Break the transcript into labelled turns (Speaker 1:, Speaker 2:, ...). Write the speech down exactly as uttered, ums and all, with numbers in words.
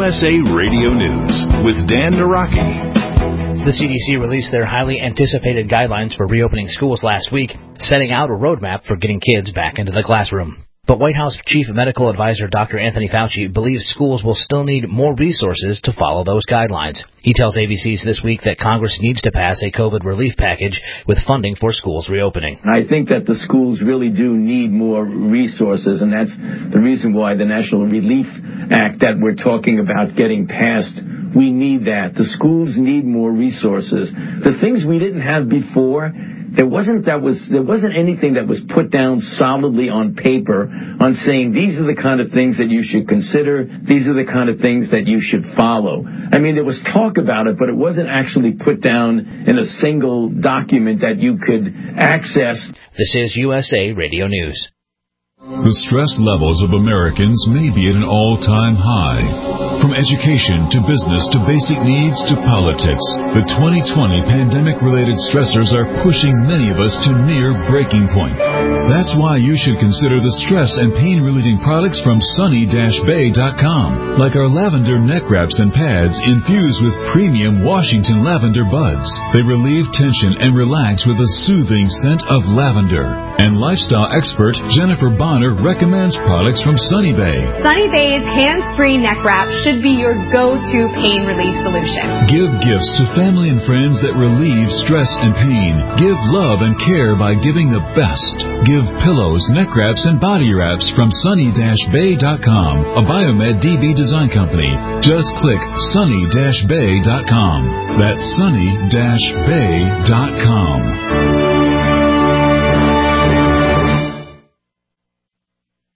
Speaker 1: S A Radio News with Dan Naraki.
Speaker 2: The C D C released their highly anticipated guidelines for reopening schools last week, setting out a roadmap for getting kids back into the classroom. But White House Chief Medical Advisor Doctor Anthony Fauci believes schools will still need more resources to follow those guidelines. He tells A B C This Week that Congress needs to pass a COVID relief package with funding for schools reopening.
Speaker 3: I think that the schools really do need more resources, and that's the reason why the National Relief Act that we're talking about getting passed, we need that. The schools need more resources. The things we didn't have before, There wasn't that was there wasn't anything that was put down solidly on paper on saying these are the kind of things that you should consider, these are the kind of things that you should follow. I mean, there was talk about it, but it wasn't actually put down in a single document that you could access.
Speaker 2: This is U S A Radio News.
Speaker 4: The stress levels of Americans may be at an all-time high. From education to business to basic needs to politics, the twenty twenty pandemic-related stressors are pushing many of us to near breaking point. That's why you should consider the stress and pain-relieving products from sunny dash bay dot com, like our lavender neck wraps and pads infused with premium Washington lavender buds. They relieve tension and relax with a soothing scent of lavender. And lifestyle expert Jennifer Bonner recommends products from Sunny Bay.
Speaker 5: Sunny Bay's hands-free neck wrap should be your go-to pain relief solution.
Speaker 4: Give gifts to family and friends that relieve stress and pain. Give love and care by giving the best. Give pillows, neck wraps, and body wraps from sunny dash bay dot com, a Biomed D B design company. Just click sunny dash bay dot com. That's sunny dash bay dot com.